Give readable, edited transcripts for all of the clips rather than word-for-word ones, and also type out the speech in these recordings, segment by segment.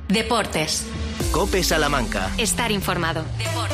Deportes. COPE Salamanca. Estar informado. Deportes.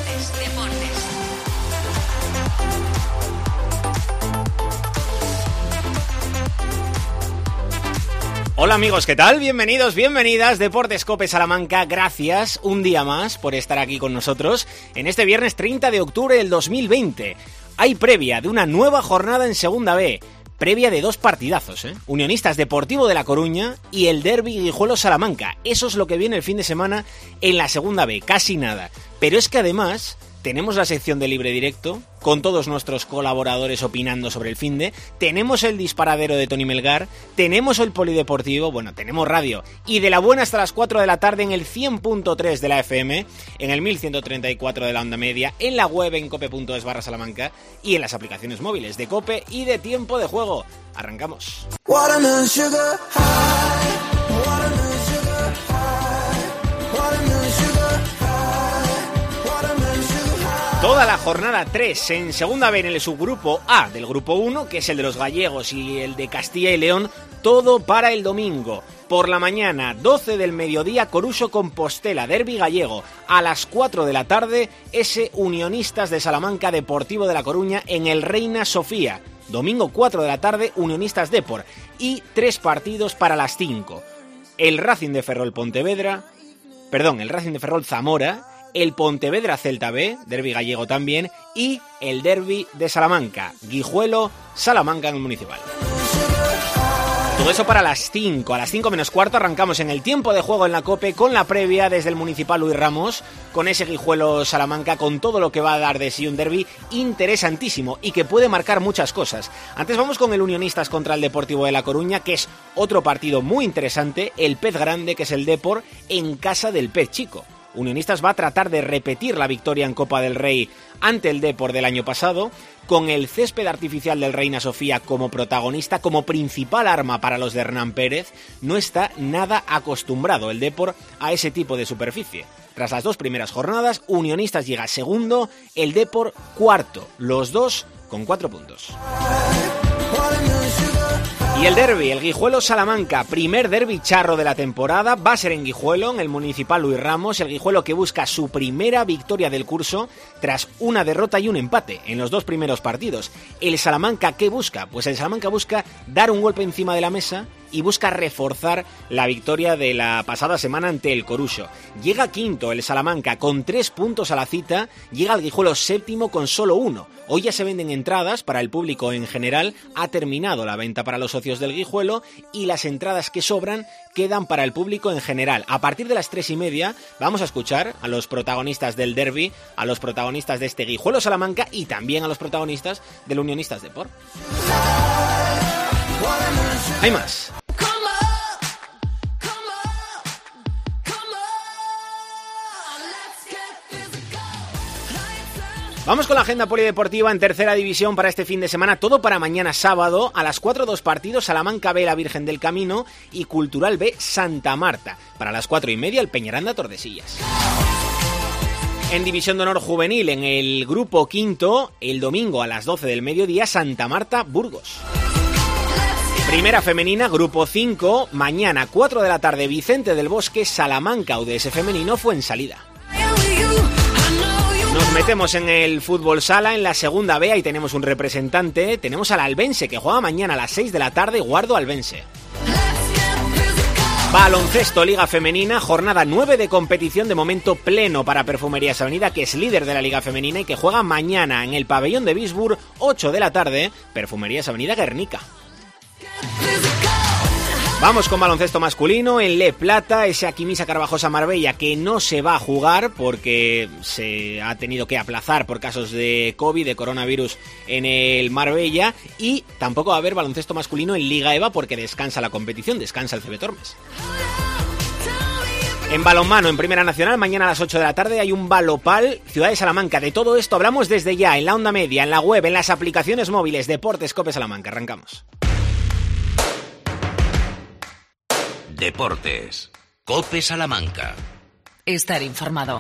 Hola amigos, ¿qué tal? Bienvenidos, bienvenidas, Deportes COPE Salamanca. Gracias un día más por estar aquí con nosotros en este viernes 30 de octubre del 2020. Hay previa de una nueva jornada en Segunda B. Previa de dos partidazos, Unionistas Deportivo de La Coruña y el derbi Guijuelo-Salamanca. Eso es lo que viene el fin de semana en la Segunda B, casi nada. Pero es que además tenemos la sección de Libre Directo, con todos nuestros colaboradores opinando sobre el finde, tenemos el disparadero de Tony Melgar, tenemos el polideportivo, bueno, tenemos radio, y de la buena hasta las 4 de la tarde en el 100.3 de la FM, en el 1134 de la onda media, en la web en cope.es/Salamanca y en las aplicaciones móviles de Cope y de Tiempo de Juego. Arrancamos. Toda la jornada 3 en Segunda B en el subgrupo A del grupo 1, que es el de los gallegos y el de Castilla y León, todo para el domingo. Por la mañana, 12 del mediodía, Coruso-Compostela, derbi gallego. A las 4 de la tarde, ese Unionistas de Salamanca, Deportivo de La Coruña en el Reina Sofía. Domingo 4 de la tarde, Unionistas Depor. Y 3 partidos para las 5. El Racing de Ferrol Zamora, el Pontevedra Celta B, derbi gallego también, y el derbi de Salamanca, Guijuelo-Salamanca en el Municipal. Todo eso para las 5. A las 5 menos cuarto arrancamos en el Tiempo de Juego en la COPE con la previa desde el Municipal Luis Ramos, con ese Guijuelo-Salamanca, con todo lo que va a dar de sí un derbi interesantísimo y que puede marcar muchas cosas. Antes vamos con el Unionistas contra el Deportivo de La Coruña, que es otro partido muy interesante, el Pez Grande, que es el Depor, en casa del Pez Chico. Unionistas va a tratar de repetir la victoria en Copa del Rey ante el Depor del año pasado, con el césped artificial del Reina Sofía como protagonista, como principal arma para los de Hernán Pérez. No está nada acostumbrado el Depor a ese tipo de superficie. Tras las 2 primeras jornadas, Unionistas llega segundo, el Depor cuarto, los dos con 4 puntos. Y el derbi, el Guijuelo-Salamanca, primer derbi charro de la temporada, va a ser en Guijuelo, en el Municipal Luis Ramos, el Guijuelo que busca su primera victoria del curso tras una derrota y un empate en los 2 primeros partidos. El Salamanca, ¿qué busca? Pues el Salamanca busca dar un golpe encima de la mesa y busca reforzar la victoria de la pasada semana ante el Coruso. Llega quinto el Salamanca con 3 puntos a la cita, llega el Guijuelo séptimo con solo 1. Hoy ya se venden entradas para el público en general, ha terminado la venta para los socios del Guijuelo y las entradas que sobran quedan para el público en general. A partir de las 3:30 vamos a escuchar a los protagonistas del derbi, a los protagonistas de este Guijuelo-Salamanca y también a los protagonistas del Unionistas Depor. Hay más. Vamos con la agenda polideportiva en tercera división para este fin de semana. Todo para mañana sábado. A las 4 2 partidos, Salamanca B, la Virgen del Camino, y Cultural B, Santa Marta. Para las 4:30, el Peñaranda Tordesillas. En División de Honor Juvenil, en el grupo quinto, el domingo a las 12 del mediodía, Santa Marta Burgos. Primera femenina, grupo 5, mañana 4 de la tarde, Vicente del Bosque, Salamanca UDS femenino Fuensalida. Nos metemos en el fútbol sala, en la segunda B, ahí tenemos un representante, tenemos al Albense, que juega mañana a las 6 de la tarde, Guardo Albense. Baloncesto, Liga Femenina, jornada 9 de competición, de momento pleno para Perfumerías Avenida, que es líder de la Liga Femenina y que juega mañana en el pabellón de Bisburg, 8 de la tarde, Perfumerías Avenida Guernica. Vamos con baloncesto masculino, en Le Plata, ese Aquimisa Carvajosa Marbella que no se va a jugar porque se ha tenido que aplazar por casos de COVID, de coronavirus en el Marbella, y tampoco va a haber baloncesto masculino en Liga EVA porque descansa la competición, descansa el CB Tormes. En balonmano, en Primera Nacional, mañana a las 8 de la tarde hay un Balopal Ciudad de Salamanca. De todo esto hablamos desde ya, en la onda media, en la web, en las aplicaciones móviles. Deportes COPE Salamanca. Arrancamos. Deportes COPE Salamanca. Estar informado.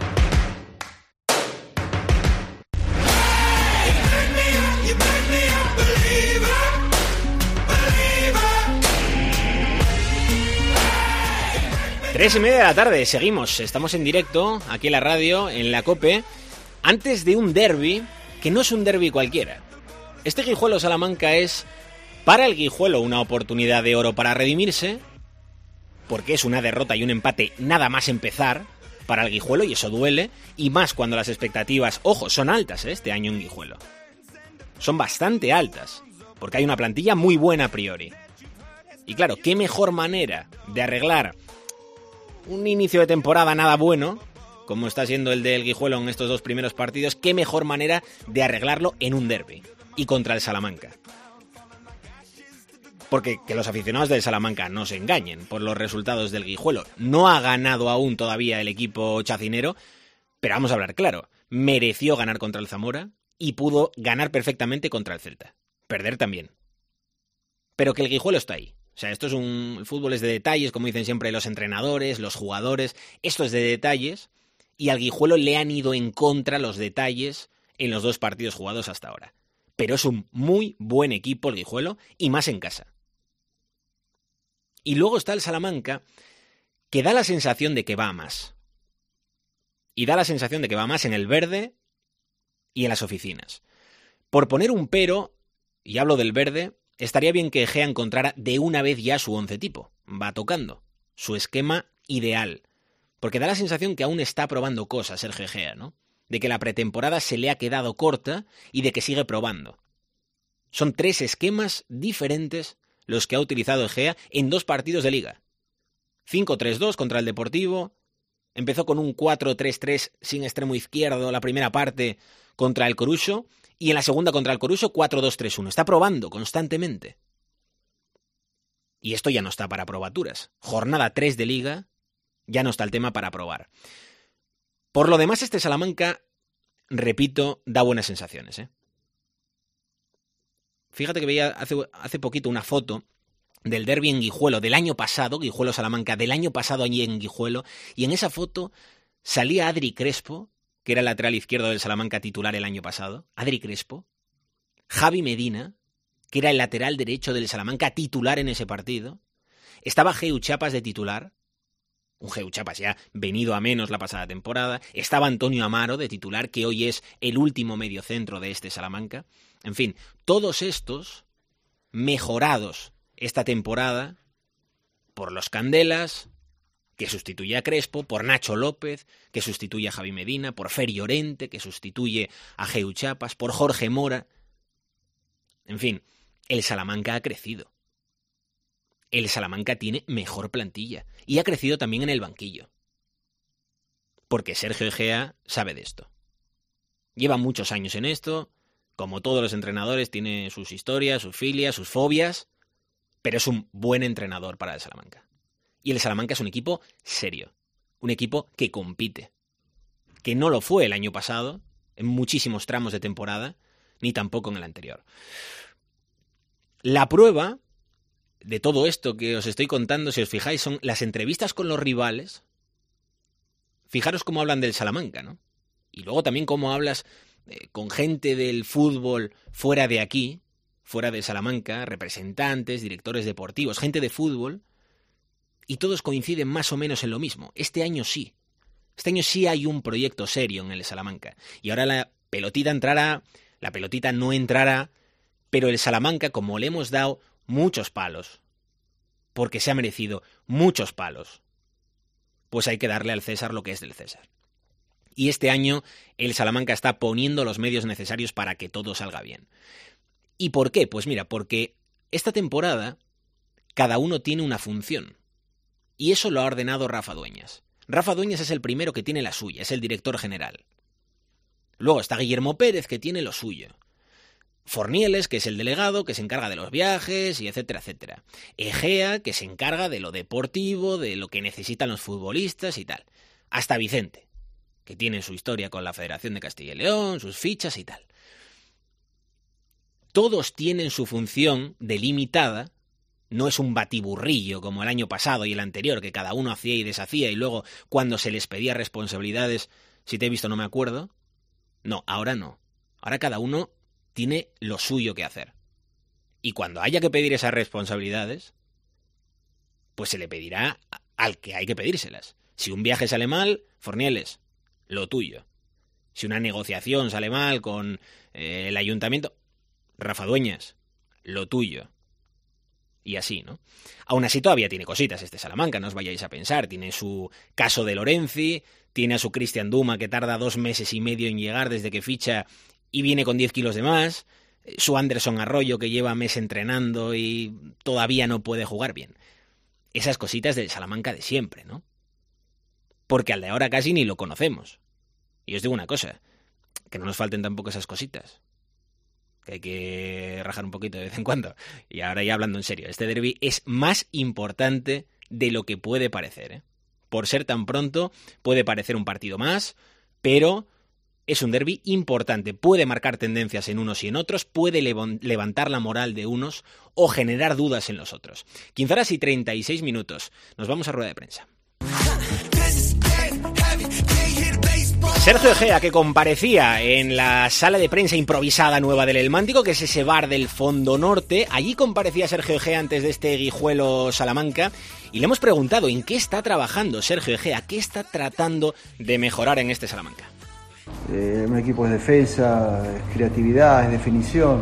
3:30 de la tarde, seguimos, estamos en directo aquí en la radio, en la COPE, antes de un derbi, que no es un derbi cualquiera. Este Guijuelo-Salamanca es, para el Guijuelo, una oportunidad de oro para redimirse, porque es una derrota y un empate nada más empezar para el Guijuelo, y eso duele, y más cuando las expectativas, ojo, son altas este año en Guijuelo. Son bastante altas, porque hay una plantilla muy buena a priori. Y claro, qué mejor manera de arreglar un inicio de temporada nada bueno, como está siendo el del Guijuelo en estos 2 primeros partidos, qué mejor manera de arreglarlo en un derbi y contra el Salamanca. Porque que los aficionados del Salamanca no se engañen por los resultados del Guijuelo. No ha ganado aún todavía el equipo chacinero, pero vamos a hablar claro, mereció ganar contra el Zamora y pudo ganar perfectamente contra el Celta. Perder también. Pero que el Guijuelo está ahí. O sea, el fútbol es de detalles, como dicen siempre los entrenadores, los jugadores. Esto es de detalles, y al Guijuelo le han ido en contra los detalles en los 2 partidos jugados hasta ahora. Pero es un muy buen equipo el Guijuelo, y más en casa. Y luego está el Salamanca, que da la sensación de que va a más. Y da la sensación de que va a más en el verde y en las oficinas. Por poner un pero, y hablo del verde, estaría bien que Egea encontrara de una vez ya su 11 tipo. Va tocando. Su esquema ideal. Porque da la sensación que aún está probando cosas Sergio Egea, ¿no? De que la pretemporada se le ha quedado corta y de que sigue probando. Son 3 esquemas diferentes los que ha utilizado Egea en 2 partidos de liga. 5-3-2 contra el Deportivo. Empezó con un 4-3-3 sin extremo izquierdo la primera parte contra el Coruso. Y en la segunda contra el Coruso, 4-2-3-1. Está probando constantemente. Y esto ya no está para probaturas. Jornada 3 de Liga, ya no está el tema para probar. Por lo demás, este Salamanca, repito, da buenas sensaciones, ¿eh? Fíjate que veía hace poquito una foto del derbi en Guijuelo del año pasado, Guijuelo-Salamanca, del año pasado allí en Guijuelo, y en esa foto salía Adri Crespo, que era el lateral izquierdo del Salamanca titular el año pasado, Adri Crespo, Javi Medina, que era el lateral derecho del Salamanca titular en ese partido, estaba Geu Chapas de titular, un Geu Chapas ya venido a menos la pasada temporada, estaba Antonio Amaro de titular, que hoy es el último mediocentro de este Salamanca, en fin, todos estos mejorados esta temporada por los Candelas, que sustituye a Crespo, por Nacho López, que sustituye a Javi Medina, por Fer Llorente, que sustituye a Geu Chapas, por Jorge Mora. En fin, el Salamanca ha crecido. El Salamanca tiene mejor plantilla y ha crecido también en el banquillo. Porque Sergio Egea sabe de esto. Lleva muchos años en esto, como todos los entrenadores, tiene sus historias, sus filias, sus fobias, pero es un buen entrenador para el Salamanca. Y el Salamanca es un equipo serio, un equipo que compite, que no lo fue el año pasado, en muchísimos tramos de temporada, ni tampoco en el anterior. La prueba de todo esto que os estoy contando, si os fijáis, son las entrevistas con los rivales. Fijaros cómo hablan del Salamanca, ¿no? Y luego también cómo hablas con gente del fútbol fuera de aquí, fuera de Salamanca, representantes, directores deportivos, gente de fútbol, y todos coinciden más o menos en lo mismo. Este año sí. Este año sí hay un proyecto serio en el Salamanca. Y ahora la pelotita entrará, la pelotita no entrará, pero el Salamanca, como le hemos dado muchos palos, porque se ha merecido muchos palos, pues hay que darle al César lo que es del César. Y este año el Salamanca está poniendo los medios necesarios para que todo salga bien. ¿Y por qué? Pues mira, porque esta temporada cada uno tiene una función. Y eso lo ha ordenado Rafa Dueñas. Rafa Dueñas es el primero que tiene la suya, es el director general. Luego está Guillermo Pérez, que tiene lo suyo. Fornieles, que es el delegado, que se encarga de los viajes, y etcétera, etcétera. Egea, que se encarga de lo deportivo, de lo que necesitan los futbolistas y tal. Hasta Vicente, que tiene su historia con la Federación de Castilla y León, sus fichas y tal. Todos tienen su función delimitada. No es un batiburrillo como el año pasado y el anterior, que cada uno hacía y deshacía, y luego cuando se les pedía responsabilidades, si te he visto no me acuerdo. No, ahora no. Ahora cada uno tiene lo suyo que hacer. Y cuando haya que pedir esas responsabilidades, pues se le pedirá al que hay que pedírselas. Si un viaje sale mal, Fornieles, lo tuyo. Si una negociación sale mal con el ayuntamiento, Rafa Dueñas, lo tuyo. Y así, ¿no? Aún así todavía tiene cositas este Salamanca, no os vayáis a pensar. Tiene su caso de Lorenzi, tiene a su Cristian Duma, que tarda 2 meses y medio en llegar desde que ficha y viene con 10 kilos de más. Su Anderson Arroyo, que lleva mes entrenando y todavía no puede jugar bien. Esas cositas del Salamanca de siempre, ¿no? Porque al de ahora casi ni lo conocemos. Y os digo una cosa, que no nos falten tampoco esas cositas. Que hay que rajar un poquito de vez en cuando. Y ahora ya hablando en serio, este derbi es más importante de lo que puede parecer, ¿eh? Por ser tan pronto, puede parecer un partido más, pero es un derbi importante. Puede marcar tendencias en unos y en otros, puede levantar la moral de unos o generar dudas en los otros. 15 horas y 36 minutos. Nos vamos a rueda de prensa. Sergio Egea, que comparecía en la sala de prensa improvisada nueva del El Mántico, que es ese bar del Fondo Norte. Allí comparecía Sergio Egea antes de este Guijuelo Salamanca y le hemos preguntado en qué está trabajando Sergio Egea, qué está tratando de mejorar en este Salamanca. Un equipo es defensa, es creatividad, es definición.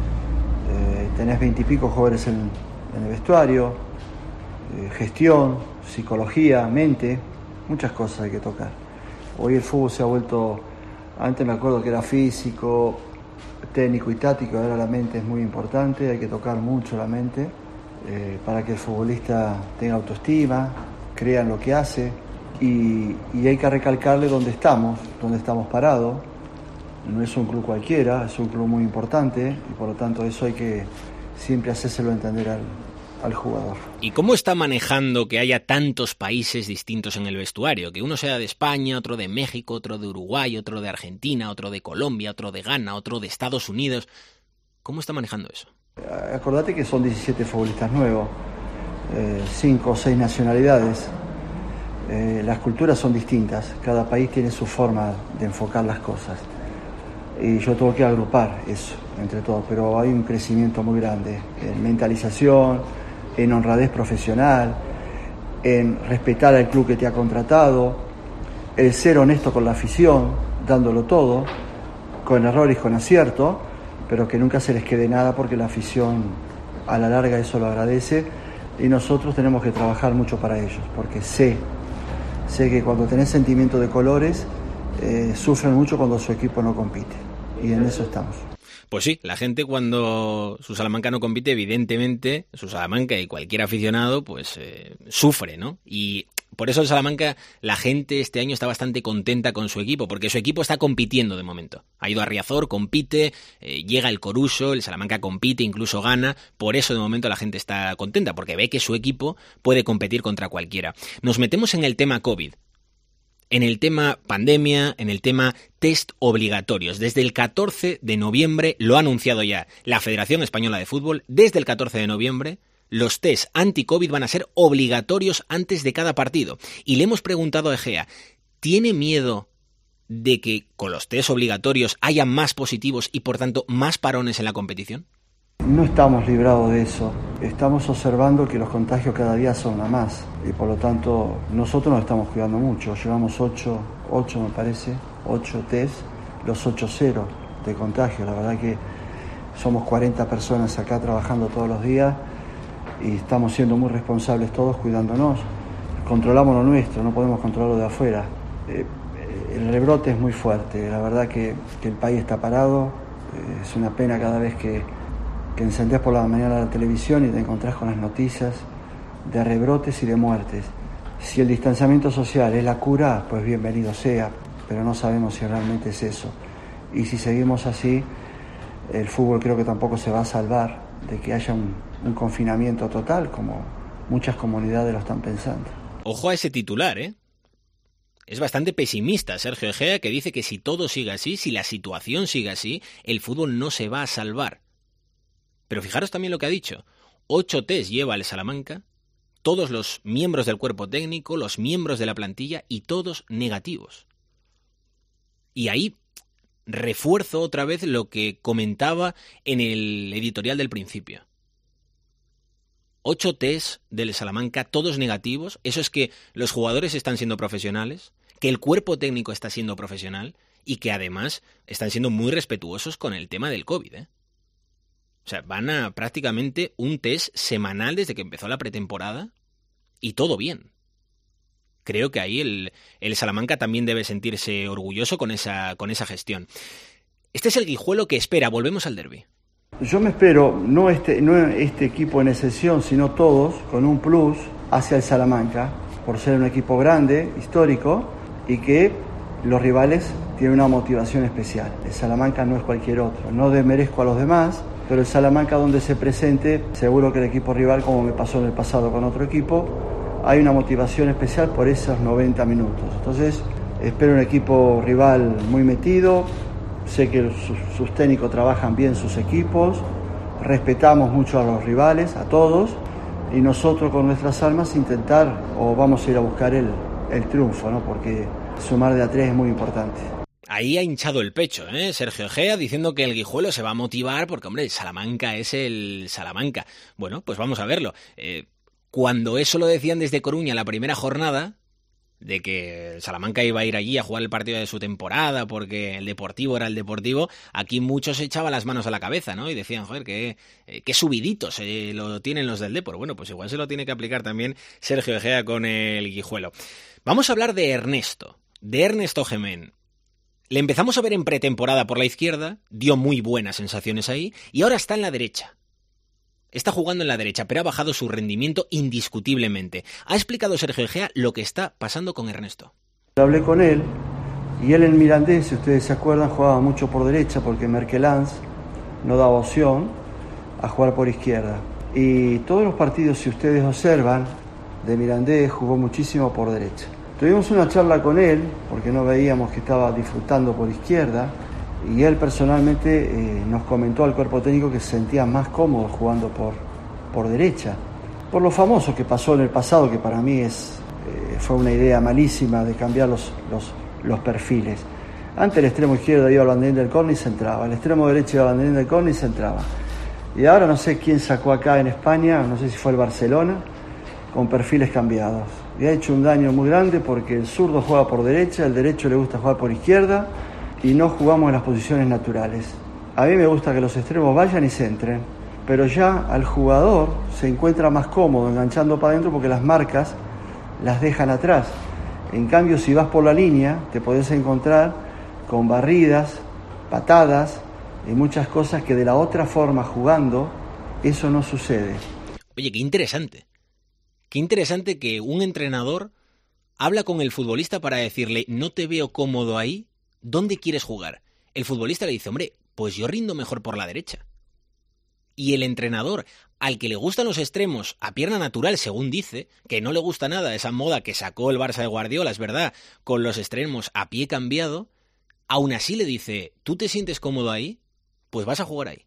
Tenés 20 y pico jugadores en el vestuario, gestión, psicología, mente, muchas cosas hay que tocar. Hoy el fútbol se ha vuelto, antes me acuerdo que era físico, técnico y táctico, ahora la mente es muy importante, hay que tocar mucho la mente para que el futbolista tenga autoestima, crea en lo que hace y hay que recalcarle dónde estamos parados. No es un club cualquiera, es un club muy importante y por lo tanto eso hay que siempre hacérselo entender al jugador. ¿Y cómo está manejando que haya tantos países distintos en el vestuario? Que uno sea de España, otro de México, otro de Uruguay, otro de Argentina, otro de Colombia, otro de Ghana, otro de Estados Unidos. ¿Cómo está manejando eso? Acordate que son 17 futbolistas nuevos, 5 o 6 nacionalidades. Las culturas son distintas, cada país tiene su forma de enfocar las cosas. Y yo tengo que agrupar eso entre todos, pero hay un crecimiento muy grande en mentalización, en honradez profesional, en respetar al club que te ha contratado, el ser honesto con la afición, dándolo todo, con errores y con acierto, pero que nunca se les quede nada porque la afición a la larga eso lo agradece y nosotros tenemos que trabajar mucho para ellos, porque sé que cuando tenés sentimiento de colores, sufren mucho cuando su equipo no compite y en eso estamos. Pues sí, la gente cuando su Salamanca no compite, evidentemente, su Salamanca y cualquier aficionado, pues sufre, ¿no? Y por eso el Salamanca, la gente este año está bastante contenta con su equipo, porque su equipo está compitiendo de momento. Ha ido a Riazor, compite, llega el Coruso, el Salamanca compite, incluso gana. Por eso de momento la gente está contenta, porque ve que su equipo puede competir contra cualquiera. Nos metemos en el tema COVID. En el tema pandemia, en el tema test obligatorios. Desde el 14 de noviembre, lo ha anunciado ya la Federación Española de Fútbol, desde el 14 de noviembre, los test anti-COVID van a ser obligatorios antes de cada partido. Y le hemos preguntado a Egea, ¿tiene miedo de que con los test obligatorios haya más positivos y por tanto más parones en la competición? No estamos librados de eso, estamos observando que los contagios cada día son a más y por lo tanto nosotros nos estamos cuidando mucho, llevamos 8 me parece, 8 test, los 8-0 de contagio, la verdad que somos 40 personas acá trabajando todos los días y estamos siendo muy responsables todos cuidándonos, controlamos lo nuestro, no podemos controlarlo de afuera, el rebrote es muy fuerte, la verdad que el país está parado, es una pena cada vez que encendés por la mañana la televisión y te encontrás con las noticias de rebrotes y de muertes. Si el distanciamiento social es la cura, pues bienvenido sea, pero no sabemos si realmente es eso. Y si seguimos así, el fútbol creo que tampoco se va a salvar de que haya un confinamiento total, como muchas comunidades lo están pensando. Ojo a ese titular, ¿eh? Es bastante pesimista Sergio Egea, que dice que si todo sigue así, si la situación sigue así, el fútbol no se va a salvar. Pero fijaros también lo que ha dicho. 8 test lleva el Salamanca, todos los miembros del cuerpo técnico, los miembros de la plantilla y todos negativos. Y ahí refuerzo otra vez lo que comentaba en el editorial del principio. 8 test del Salamanca, todos negativos. Eso es que los jugadores están siendo profesionales, que el cuerpo técnico está siendo profesional y que además están siendo muy respetuosos con el tema del COVID, ¿eh? O sea, van a prácticamente un test semanal desde que empezó la pretemporada y todo bien. Creo que ahí el Salamanca también debe sentirse orgulloso con esa gestión. Este es el Guijuelo que espera. Volvemos al derbi. Yo me espero, no este equipo en excepción, sino todos, con un plus hacia el Salamanca, por ser un equipo grande, histórico, y que los rivales tienen una motivación especial. El Salamanca no es cualquier otro. No desmerezco a los demás, pero el Salamanca donde se presente, seguro que el equipo rival, como me pasó en el pasado con otro equipo, hay una motivación especial por esos 90 minutos. Entonces, espero un equipo rival muy metido. Sé que sus técnicos trabajan bien sus equipos, respetamos mucho a los rivales, a todos, y nosotros con nuestras almas intentar, o vamos a ir a buscar el triunfo, ¿no? Porque sumar de a 3 es muy importante. Ahí ha hinchado el pecho, Sergio Egea, diciendo que el Guijuelo se va a motivar porque, hombre, el Salamanca es el Salamanca. Bueno, pues vamos a verlo. Cuando eso lo decían desde Coruña la primera jornada, de que Salamanca iba a ir allí a jugar el partido de su temporada porque el Deportivo era el Deportivo, aquí muchos se echaban las manos a la cabeza, ¿no? Y decían, joder, qué subiditos lo tienen los del Depor. Bueno, pues igual se lo tiene que aplicar también Sergio Egea con el Guijuelo. Vamos a hablar de Ernesto Gemén. Le empezamos a ver en pretemporada por la izquierda, dio muy buenas sensaciones ahí, y ahora está en la derecha. Está jugando en la derecha, pero ha bajado su rendimiento indiscutiblemente. Ha explicado Sergio Egea lo que está pasando con Ernesto. Hablé con él, y él en Mirandés, si ustedes se acuerdan, jugaba mucho por derecha porque Merkelans no daba opción a jugar por izquierda. Y todos los partidos, si ustedes observan, de Mirandés jugó muchísimo por derecha. Tuvimos una charla con él, porque no veíamos que estaba disfrutando por izquierda, y él personalmente nos comentó al cuerpo técnico que se sentía más cómodo jugando por derecha. Por lo famoso que pasó en el pasado, que para mí fue una idea malísima de cambiar los perfiles. Antes el extremo izquierdo iba al banderín del córner y se entraba, el extremo derecho iba al banderín del córner y se entraba. Y ahora no sé quién sacó acá en España, no sé si fue el Barcelona, con perfiles cambiados. Y ha hecho un daño muy grande porque el zurdo juega por derecha, el derecho le gusta jugar por izquierda, y no jugamos en las posiciones naturales. A mí me gusta que los extremos vayan y centren, pero ya al jugador se encuentra más cómodo enganchando para adentro porque las marcas las dejan atrás. En cambio, si vas por la línea, te podés encontrar con barridas, patadas y muchas cosas que de la otra forma jugando, eso no sucede. Oye, qué interesante. Qué interesante que un entrenador habla con el futbolista para decirle, no te veo cómodo ahí, ¿dónde quieres jugar? El futbolista le dice, hombre, pues yo rindo mejor por la derecha. Y el entrenador, al que le gustan los extremos a pierna natural, según dice, que no le gusta nada esa moda que sacó el Barça de Guardiola, es verdad, con los extremos a pie cambiado, aún así le dice, ¿tú te sientes cómodo ahí? Pues vas a jugar ahí.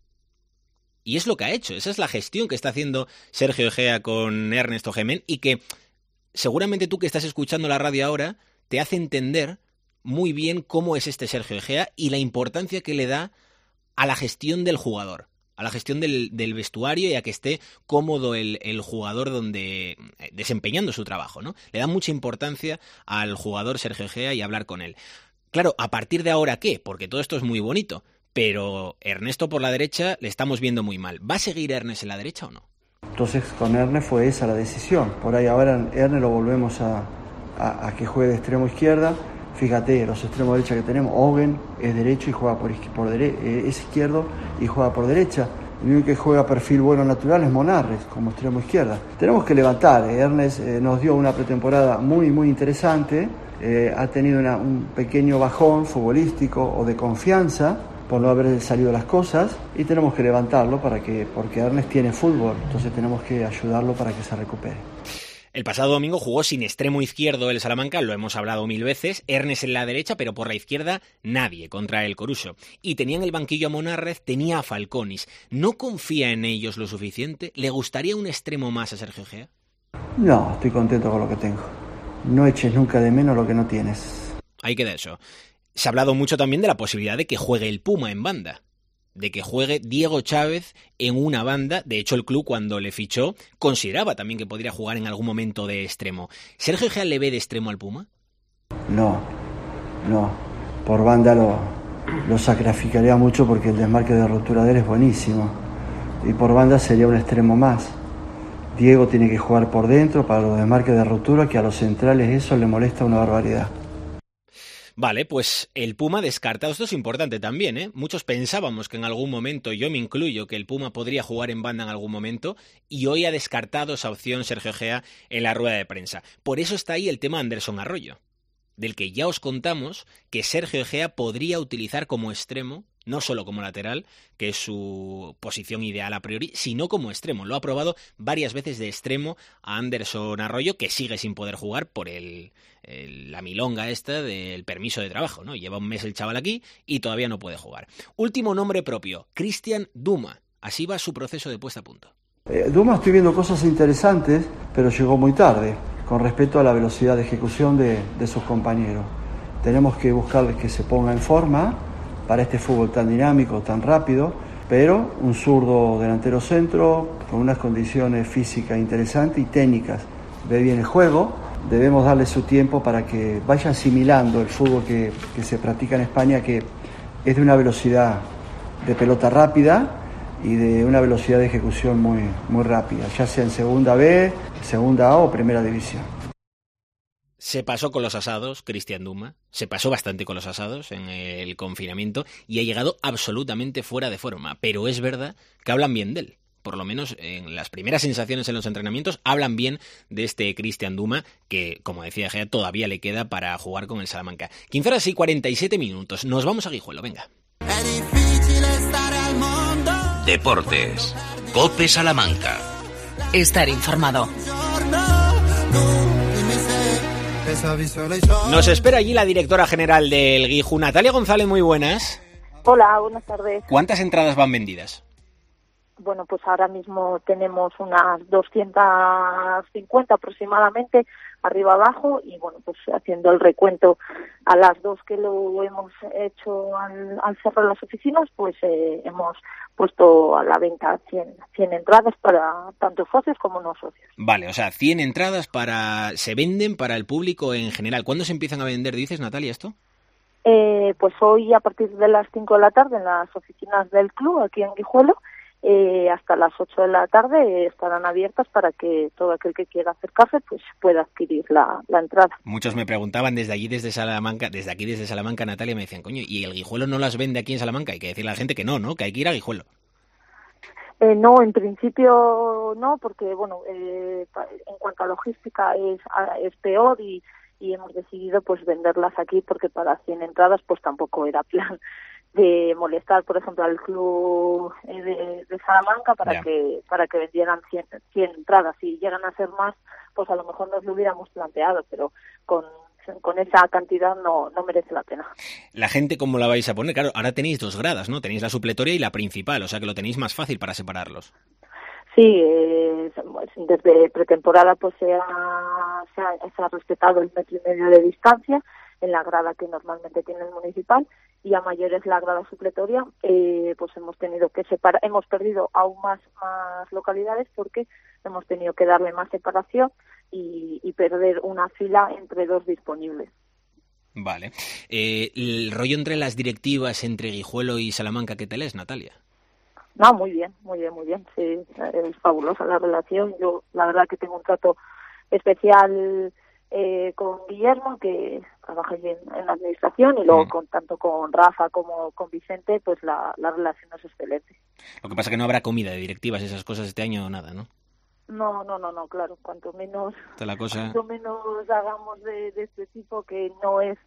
Y es lo que ha hecho, esa es la gestión que está haciendo Sergio Egea con Ernesto Gemén y que seguramente tú que estás escuchando la radio ahora te hace entender muy bien cómo es este Sergio Egea y la importancia que le da a la gestión del jugador, a la gestión del vestuario y a que esté cómodo el jugador desempeñando su trabajo, ¿no? Le da mucha importancia al jugador Sergio Egea y hablar con él. Claro, ¿a partir de ahora qué? Porque todo esto es muy bonito, pero Ernesto por la derecha le estamos viendo muy mal. ¿Va a seguir Ernest en la derecha o no? Entonces con Ernest fue esa la decisión. Por ahí ahora Ernest lo volvemos a que juegue de extremo izquierda. Fíjate, los extremos derecha que tenemos, Ogen es derecho y juega es izquierdo y juega por derecha. El único que juega perfil bueno natural es Monarres, como extremo izquierda. Tenemos que levantar, Ernest nos dio una pretemporada muy, muy interesante, ha tenido un pequeño bajón futbolístico o de confianza por no haber salido las cosas y tenemos que levantarlo porque Ernest tiene fútbol, entonces tenemos que ayudarlo para que se recupere. El pasado domingo jugó sin extremo izquierdo el Salamanca, lo hemos hablado 1000 veces, Ernest en la derecha, pero por la izquierda nadie contra el Coruso. Y tenía en el banquillo a Monarrez, tenía a Falconis. ¿No confía en ellos lo suficiente? ¿Le gustaría un extremo más a Sergio Egea? No, estoy contento con lo que tengo. No eches nunca de menos lo que no tienes. Ahí queda eso. Se ha hablado mucho también de la posibilidad de que juegue el Puma en banda. de que juegue Diego Chávez en una banda. De hecho, el club, cuando le fichó, consideraba también que podría jugar en algún momento de extremo. ¿Sergio Egea le ve de extremo al Puma? No. Por banda lo sacrificaría mucho porque el desmarque de ruptura de él es buenísimo. Y por banda sería un extremo más. Diego tiene que jugar por dentro para los desmarques de ruptura, que a los centrales eso le molesta una barbaridad. Vale, pues el Puma descartado. Esto es importante también, ¿eh? Muchos pensábamos que en algún momento, yo me incluyo, que el Puma podría jugar en banda en algún momento, y hoy ha descartado esa opción Sergio Egea en la rueda de prensa. Por eso está ahí el tema Anderson Arroyo, del que ya os contamos que Sergio Egea podría utilizar como extremo, no solo como lateral, que es su posición ideal a priori, sino como extremo. Lo ha probado varias veces de extremo a Anderson Arroyo, que sigue sin poder jugar por la milonga esta del permiso de trabajo, ¿no? Lleva un mes el chaval aquí y todavía no puede jugar. Último nombre propio, Cristian Duma. Así va su proceso de puesta a punto. Duma, estoy viendo cosas interesantes, pero llegó muy tarde, con respecto a la velocidad de ejecución de sus compañeros. Tenemos que buscar que se ponga en forma para este fútbol tan dinámico, tan rápido, pero un zurdo delantero centro, con unas condiciones físicas interesantes y técnicas. Ve bien el juego, debemos darle su tiempo para que vaya asimilando el fútbol que se practica en España, que es de una velocidad de pelota rápida y de una velocidad de ejecución muy rápida, ya sea en segunda B, segunda A o primera división. Se pasó con los asados, Cristian Duma, se pasó bastante con los asados en el confinamiento y ha llegado absolutamente fuera de forma, pero es verdad que hablan bien de él. Por lo menos en las primeras sensaciones en los entrenamientos hablan bien de este Cristian Duma, que, como decía Gea, todavía le queda para jugar con el Salamanca. 15 horas y 47 minutos. Nos vamos a Guijuelo, venga. Deportes. COPE Salamanca. Estar informado. Nos espera allí la directora general del Guiju, Natalia González, muy buenas. Hola, buenas tardes. ¿Cuántas entradas van vendidas? Bueno, pues ahora mismo tenemos unas 250 aproximadamente, arriba abajo, y bueno, pues haciendo el recuento a las dos que lo hemos hecho al cerrar las oficinas, pues hemos puesto a la venta 100 entradas para tanto socios como no socios. Vale, o sea, 100 entradas se venden para el público en general. ¿Cuándo se empiezan a vender, dices, Natalia, esto? Pues hoy a partir de las 5 de la tarde en las oficinas del club, aquí en Guijuelo, hasta las 8 de la tarde estarán abiertas para que todo aquel que quiera acercarse pues pueda adquirir la entrada. Muchos me preguntaban desde aquí, desde Salamanca, Natalia, me decían, coño, ¿y el Guijuelo no las vende aquí en Salamanca? Hay que decirle a la gente que no, que hay que ir a Guijuelo. No, en principio no, porque bueno, en cuanto a logística es peor y hemos decidido pues venderlas aquí porque para 100 entradas pues tampoco era plan de molestar, por ejemplo, al club de Salamanca para que vendieran 100 entradas. Si llegan a ser más, pues a lo mejor nos lo hubiéramos planteado, pero con esa cantidad no merece la pena. ¿La gente cómo la vais a poner? Claro, ahora tenéis dos gradas, ¿no? Tenéis la supletoria y la principal, o sea que lo tenéis más fácil para separarlos. Sí, desde pretemporada pues se ha respetado el 1,5 metros de distancia en la grada que normalmente tiene el municipal, y a mayores la grada supletoria, pues hemos tenido que separar, hemos perdido aún más localidades porque hemos tenido que darle más separación y perder una fila entre dos disponibles. Vale. El rollo entre las directivas, entre Guijuelo y Salamanca, ¿qué tal es, Natalia? No, muy bien. Sí, es fabulosa la relación. Yo, la verdad, que tengo un trato especial con Guillermo, que trabaja allí en la administración, y luego tanto con Rafa como con Vicente, pues la relación es excelente. Lo que pasa es que no habrá comida de directivas, esas cosas este año o nada, ¿no? No, claro, cuanto menos hagamos de este tipo, que no es,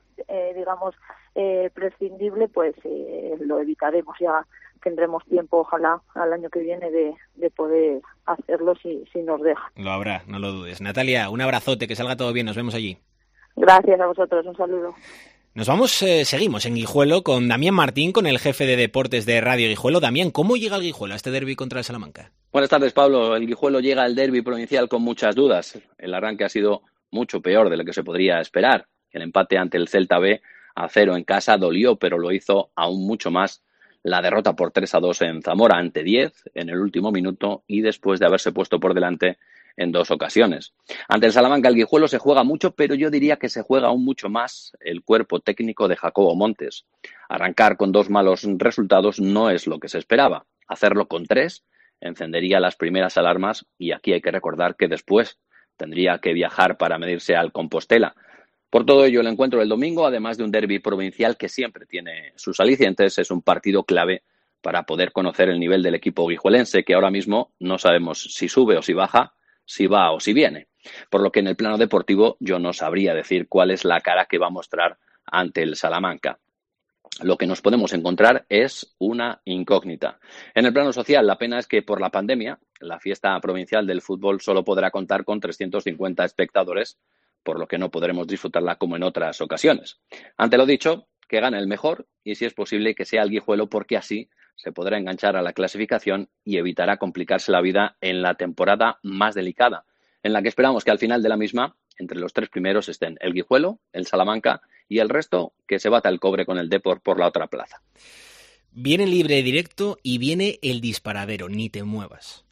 prescindible, pues lo evitaremos. Ya tendremos tiempo, ojalá, al año que viene de poder hacerlo si nos deja. Lo habrá, no lo dudes. Natalia, un abrazote, que salga todo bien, nos vemos allí. Gracias a vosotros, un saludo. Nos vamos, seguimos en Guijuelo con Damián Martín, con el jefe de deportes de Radio Guijuelo. Damián, ¿cómo llega el Guijuelo a este derbi contra el Salamanca? Buenas tardes, Pablo. El Guijuelo llega al derbi provincial con muchas dudas. El arranque ha sido mucho peor de lo que se podría esperar. El empate ante el Celta B a 0 en casa dolió, pero lo hizo aún mucho más la derrota por 3-2 en Zamora ante 10 en el último minuto y después de haberse puesto por delante en 2 ocasiones. Ante el Salamanca el Guijuelo se juega mucho, pero yo diría que se juega aún mucho más el cuerpo técnico de Jacobo Montes. Arrancar con 2 malos resultados no es lo que se esperaba. Hacerlo con 3 encendería las primeras alarmas y aquí hay que recordar que después tendría que viajar para medirse al Compostela. Por todo ello, el encuentro del domingo, además de un derbi provincial que siempre tiene sus alicientes, es un partido clave para poder conocer el nivel del equipo guijuelense, que ahora mismo no sabemos si sube o si baja, si va o si viene. Por lo que en el plano deportivo yo no sabría decir cuál es la cara que va a mostrar ante el Salamanca. Lo que nos podemos encontrar es una incógnita. En el plano social, la pena es que por la pandemia, la fiesta provincial del fútbol solo podrá contar con 350 espectadores, por lo que no podremos disfrutarla como en otras ocasiones. Ante lo dicho, que gane el mejor y, si es posible, que sea el Guijuelo, porque así se podrá enganchar a la clasificación y evitará complicarse la vida en la temporada más delicada, en la que esperamos que al final de la misma, entre los 3 primeros estén el Guijuelo, el Salamanca y el resto que se bata el cobre con el Depor por la otra plaza. Viene libre directo y viene el disparadero, ni te muevas.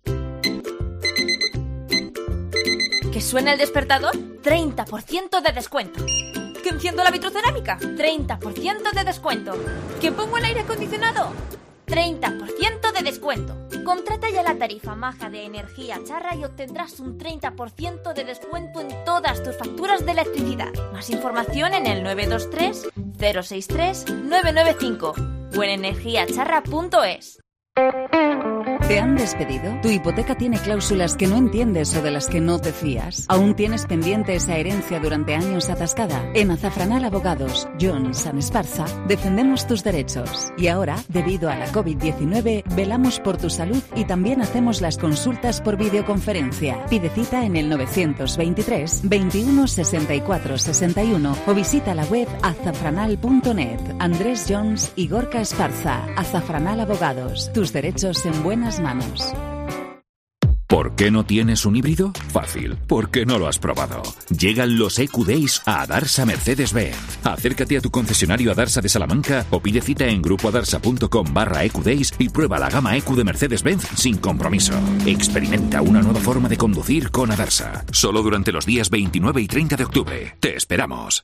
¿Que suena el despertador? 30% de descuento. ¿Que enciendo la vitrocerámica? 30% de descuento. ¿Que pongo el aire acondicionado? 30% de descuento. Contrata ya la tarifa maja de Energía Charra y obtendrás un 30% de descuento en todas tus facturas de electricidad. Más información en el 923 063 995 o en energiacharra.es. ¿Te han despedido? ¿Tu hipoteca tiene cláusulas que no entiendes o de las que no te fías? ¿Aún tienes pendiente esa herencia durante años atascada? En Azafranal Abogados, Jones & Esparza, defendemos tus derechos. Y ahora, debido a la COVID-19, velamos por tu salud y también hacemos las consultas por videoconferencia. Pide cita en el 923 21 64 61 o visita la web azafranal.net. Andrés Jones y Gorka Esparza. Azafranal Abogados, tus derechos en buenas manos. ¿Por qué no tienes un híbrido? Fácil, porque no lo has probado. Llegan los EQ Days a Adarsa Mercedes-Benz. Acércate a tu concesionario Adarsa de Salamanca o pide cita en grupoadarsa.com/EQ Days y prueba la gama EQ de Mercedes-Benz sin compromiso. Experimenta una nueva forma de conducir con Adarsa. Solo durante los días 29 y 30 de octubre. Te esperamos.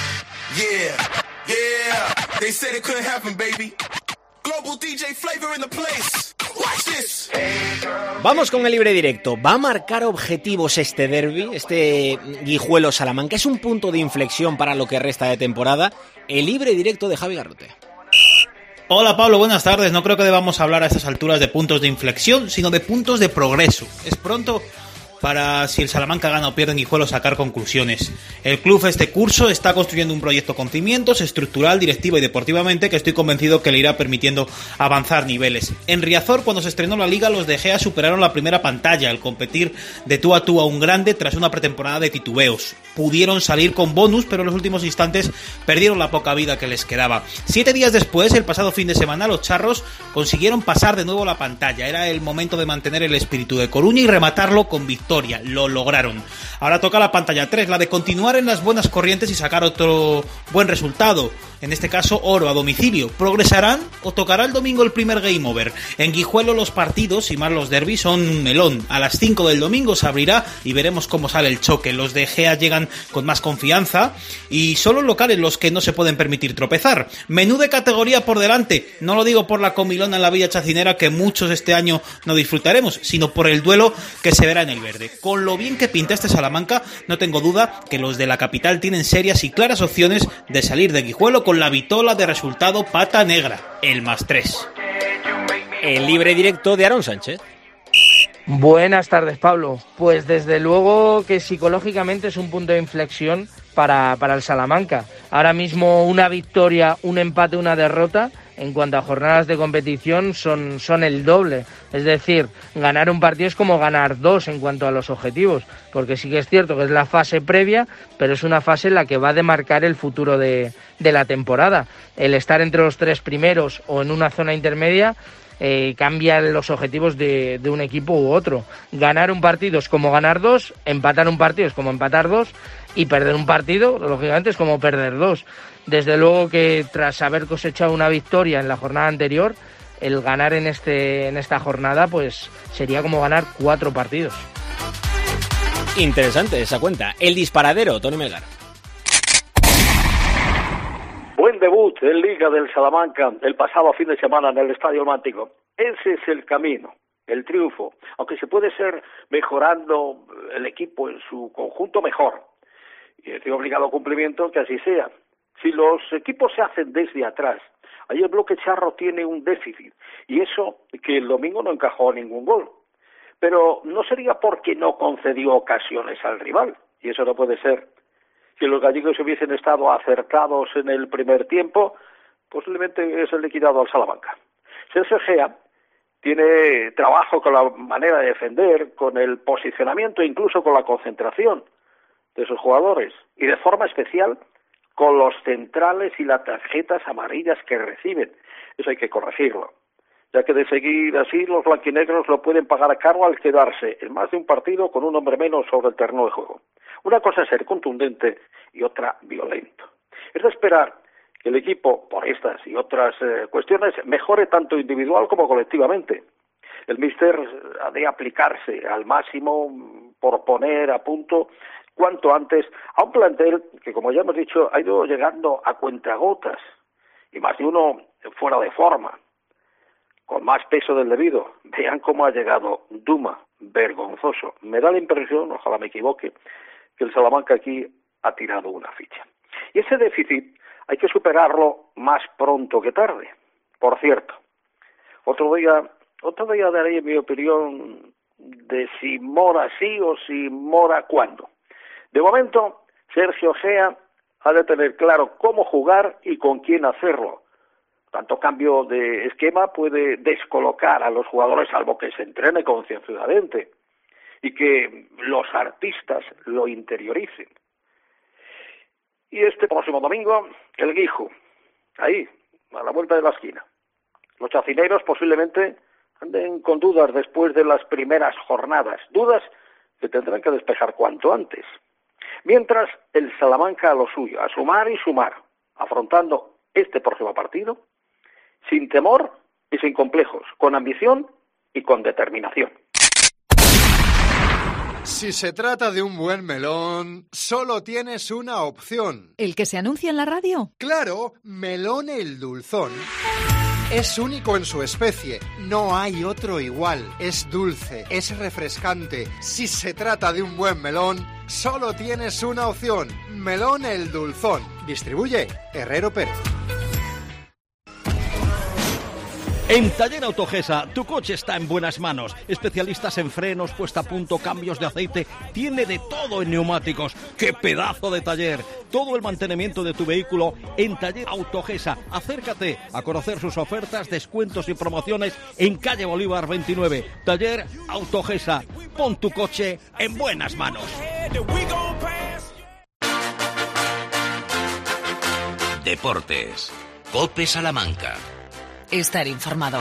They said it couldn't happen, baby. Global DJ Flavor in the place. Watch this. Vamos con el libre directo. ¿Va a marcar objetivos este derbi, este Guijuelo Salamanca? ¿Es un punto de inflexión para lo que resta de temporada? El libre directo de Javi Garrote. Hola Pablo, buenas tardes. No creo que debamos hablar a estas alturas de puntos de inflexión, sino de puntos de progreso. Es pronto para, si el Salamanca gana o pierde en Guijuelo, sacar conclusiones. El club este curso está construyendo un proyecto con cimientos, estructural, directiva y deportivamente, que estoy convencido que le irá permitiendo avanzar niveles. En Riazor, cuando se estrenó la liga, los de Gea superaron la primera pantalla al competir de tú a tú a un grande tras una pretemporada de titubeos. Pudieron salir con bonus, pero en los últimos instantes perdieron la poca vida que les quedaba. 7 días después, el pasado fin de semana, los charros consiguieron pasar de nuevo la pantalla. Era el momento de mantener el espíritu de Coruña y rematarlo con victoria. Lo lograron. Ahora toca la pantalla 3, la de continuar en las buenas corrientes y sacar otro buen resultado. En este caso, oro a domicilio. ¿Progresarán o tocará el domingo el primer game over? En Guijuelo los partidos, y más los derbis, son un melón. A las 5 del domingo se abrirá y veremos cómo sale el choque. Los de Gea llegan con más confianza y son los locales los que no se pueden permitir tropezar. Menú de categoría por delante. No lo digo por la comilona en la Villa Chacinera, que muchos este año no disfrutaremos, sino por el duelo que se verá en el verde. Con lo bien que pinta este Salamanca, no tengo duda que los de la capital tienen serias y claras opciones de salir de Guijuelo con la vitola de resultado pata negra, el +3. El libre directo de Aaron Sánchez. Buenas tardes, Pablo. Pues desde luego que psicológicamente es un punto de inflexión para el Salamanca. Ahora mismo una victoria, un empate, una derrota, en cuanto a jornadas de competición, son el doble. Es decir, ganar un partido es como ganar 2 en cuanto a los objetivos, porque sí que es cierto que es la fase previa, pero es una fase en la que va a demarcar el futuro de la temporada. El estar entre los 3 primeros o en una zona intermedia cambian los objetivos de un equipo u otro. Ganar un partido es como ganar 2, empatar un partido es como empatar 2 Y perder un partido, lógicamente, es como perder dos. Desde luego que tras haber cosechado una victoria en la jornada anterior, el ganar en esta jornada pues sería como ganar 4 partidos. Interesante esa cuenta. El disparadero, Tony Melgar. Buen debut en Liga del Salamanca el pasado fin de semana en el Estadio Mántico. Ese es el camino, el triunfo. Aunque se puede ser mejorando el equipo en su conjunto, mejor. Y estoy obligado a cumplimiento que así sea. Si los equipos se hacen desde atrás, ahí el bloque charro tiene un déficit. Y eso que el domingo no encajó ningún gol. Pero no sería porque no concedió ocasiones al rival. Y eso no puede ser. Si los gallegos hubiesen estado acertados en el primer tiempo, posiblemente es el liquidado al Salamanca. Sergio Gea tiene trabajo con la manera de defender, con el posicionamiento, incluso con la concentración de sus jugadores, y de forma especial con los centrales y las tarjetas amarillas que reciben. Eso hay que corregirlo, ya que de seguir así los blanquinegros lo pueden pagar caro al quedarse en más de un partido con un hombre menos sobre el terreno de juego. Una cosa es ser contundente y otra violento. Es de esperar que el equipo, por estas y otras cuestiones, mejore tanto individual como colectivamente. El míster ha de aplicarse al máximo por poner a punto cuanto antes a un plantel que, como ya hemos dicho, ha ido llegando a cuentagotas y más de uno fuera de forma, con más peso del debido. Vean cómo ha llegado Duma, vergonzoso. Me da la impresión, ojalá me equivoque, que el Salamanca aquí ha tirado una ficha. Y ese déficit hay que superarlo más pronto que tarde. Por cierto, otro día daré mi opinión de si Mora sí o si Mora cuándo. De momento, Sergio Gea ha de tener claro cómo jugar y con quién hacerlo. Tanto cambio de esquema puede descolocar a los jugadores, salvo que se entrene concienzudamente y que los artistas lo interioricen. Y este próximo domingo, el Guijo, ahí, a la vuelta de la esquina. Los chacineros posiblemente anden con dudas después de las primeras jornadas, dudas que tendrán que despejar cuanto antes. Mientras, el Salamanca a lo suyo, a sumar y sumar, afrontando este próximo partido, sin temor y sin complejos, con ambición y con determinación. Si se trata de un buen melón, solo tienes una opción. ¿El que se anuncia en la radio? Claro, Melón el Dulzón. Es único en su especie, no hay otro igual. Es dulce, es refrescante. Si se trata de un buen melón, solo tienes una opción. Melón el Dulzón. Distribuye Herrero Pérez. En Taller Autogesa, tu coche está en buenas manos. Especialistas en frenos, puesta a punto, cambios de aceite. Tiene de todo en neumáticos. ¡Qué pedazo de taller! Todo el mantenimiento de tu vehículo en Taller Autogesa. Acércate a conocer sus ofertas, descuentos y promociones en calle Bolívar 29. Taller Autogesa. Pon tu coche en buenas manos. Deportes. COPE Salamanca. Estar informado.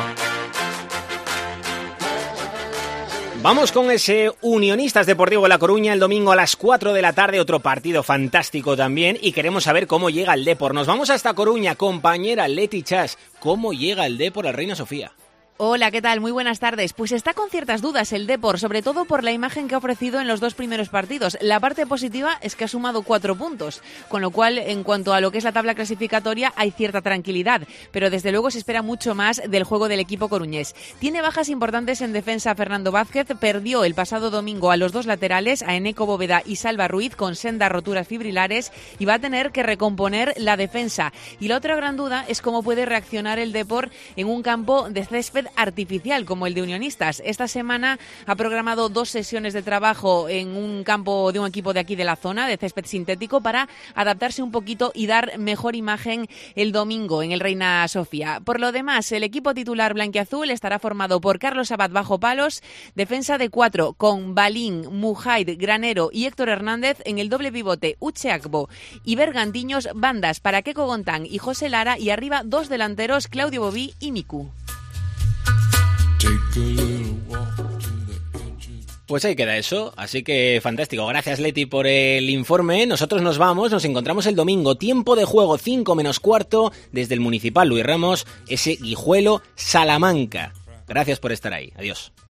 Vamos con ese Unionistas Deportivo de La Coruña el domingo a las 4 de la tarde, otro partido fantástico también, y queremos saber cómo llega el Depor. Nos vamos hasta Coruña, compañera Leti Chas. ¿Cómo llega el Depor al Reina Sofía? Hola, ¿qué tal? Muy buenas tardes. Pues está con ciertas dudas el Depor, sobre todo por la imagen que ha ofrecido en los 2 primeros partidos. La parte positiva es que ha sumado 4 puntos, con lo cual, en cuanto a lo que es la tabla clasificatoria, hay cierta tranquilidad, pero desde luego se espera mucho más del juego del equipo coruñés. Tiene bajas importantes en defensa. Fernando Vázquez perdió el pasado domingo a los 2 laterales, a Eneco Bóveda y Salva Ruiz, con sendas roturas fibrilares, y va a tener que recomponer la defensa. Y la otra gran duda es cómo puede reaccionar el Depor en un campo de césped artificial como el de Unionistas. Esta semana ha programado 2 sesiones de trabajo en un campo de un equipo de aquí de la zona, de césped sintético, para adaptarse un poquito y dar mejor imagen el domingo en el Reina Sofía. Por lo demás, el equipo titular blanquiazul estará formado por Carlos Abad bajo palos, defensa de 4 con Balín, Mujaid, Granero y Héctor Hernández, en el doble pivote Uche Agbo y Bergantiños, bandas para Keko Gontán y José Lara, y arriba 2 delanteros, Claudio Bobí y Miku. Pues ahí queda eso, así que fantástico. Gracias, Leti, por el informe. Nosotros nos vamos, nos encontramos el domingo. Tiempo de juego 5 menos cuarto desde el Municipal Luis Ramos, ese Guijuelo Salamanca. Gracias por estar ahí. Adiós.